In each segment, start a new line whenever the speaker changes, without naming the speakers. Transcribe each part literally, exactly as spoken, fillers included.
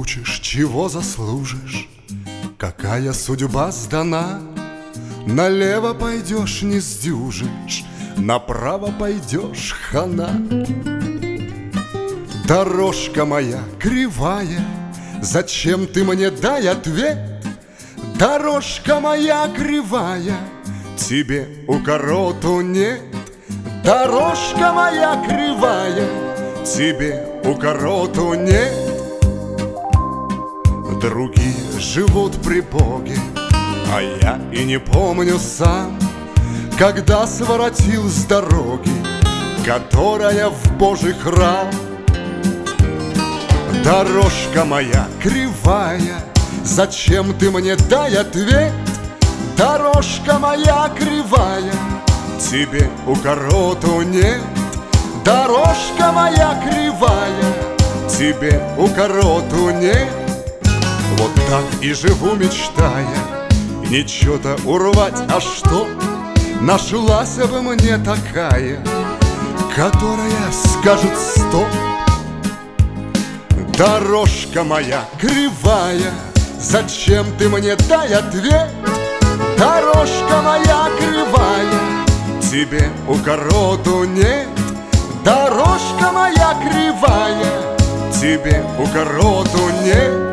получишь, чего заслужишь, какая судьба сдана. Налево пойдешь, не сдюжишь, направо пойдешь, хана. Дорожка моя кривая, зачем ты мне дай ответ? Дорожка моя кривая, тебе укороту нет. Дорожка моя кривая, тебе укороту нет. Другие живут при Боге, а я и не помню сам, когда своротил с дороги, которая в Божий храм. Дорожка моя кривая, зачем ты мне дай ответ? Дорожка моя кривая, тебе укороту нет. Дорожка моя кривая, тебе укороту нет. Вот так и живу, мечтая, ничего-то урвать, а что? Нашлась бы мне такая, которая скажет стоп. Дорожка моя кривая, зачем ты мне дай ответ? Дорожка моя кривая, тебе укороту нет. Дорожка моя кривая, тебе укороту нет.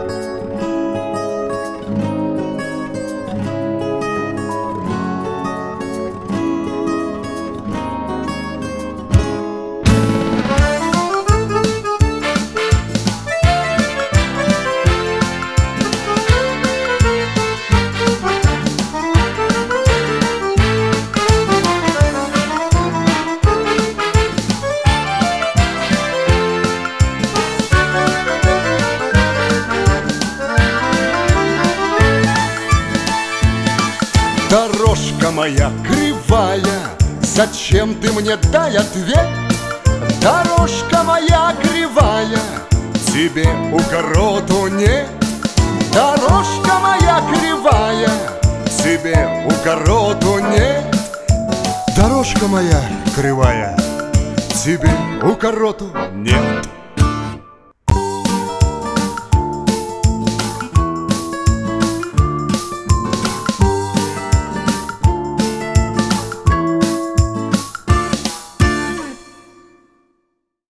Дорожка моя кривая, зачем ты мне дай ответ? Дорожка моя кривая, тебе укороту нет. Дорожка моя кривая, тебе укороту нет. Дорожка моя кривая, тебе укороту нет.